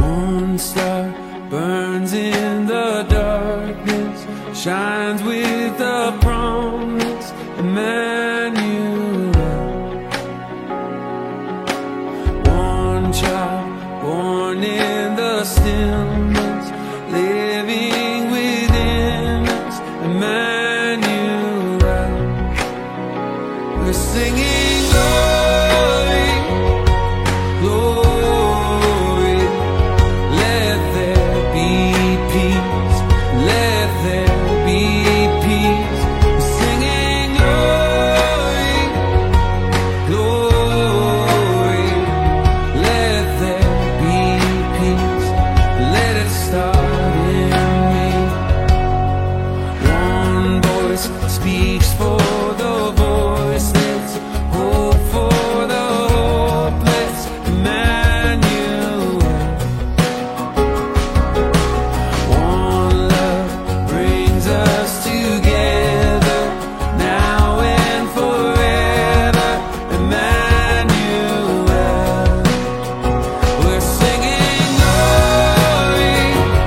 One star burns in the darkness, shines with the promise, Emmanuel. One child born in the stillness, living within us, Emmanuel. We're singing glory, glory. Let there be peace, let there be peace. We're singing glory, glory. Let there be peace, let it start in me. One voice speaks for the voiceless, hope for the hopeless, Emmanuel. One love brings us together, now and forever, Emmanuel. We're singing glory,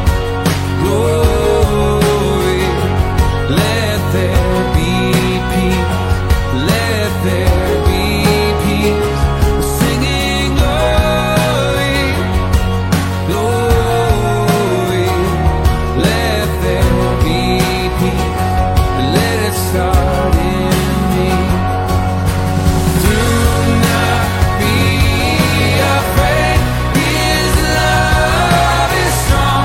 glory. Let there be peace, let there be peace. We're singing glory, glory. Let there be peace, let it start in me. Do not be afraid, His love is strong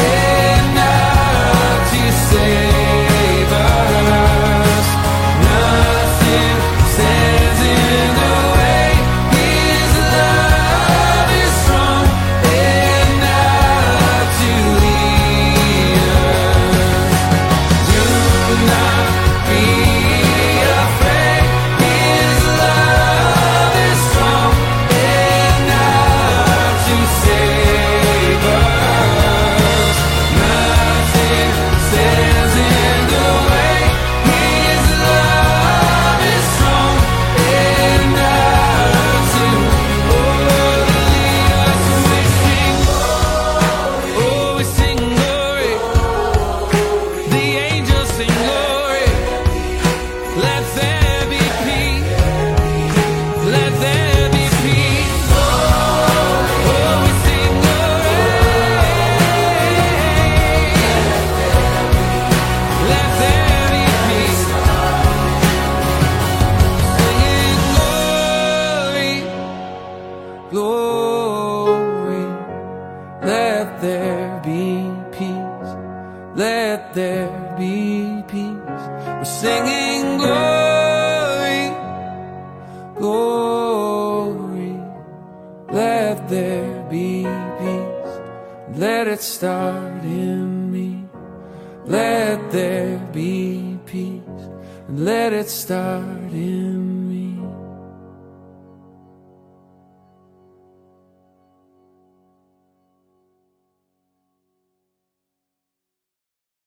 enough to save us. Nothing stands in the way. His love is strong enough to lead us. Do not be afraid. His love is strong enough to save us. Nothing stands in the way. His love is strong enough to lead us. We sing glory. The angels sing glory. Let there be peace. Let there be peace. We sing glory. Let there be peace. Singing glory, glory. Let there be peace. Let there be peace. We're singing glory, glory. Let there be peace. Let it start in me. Let there be peace. Let it start in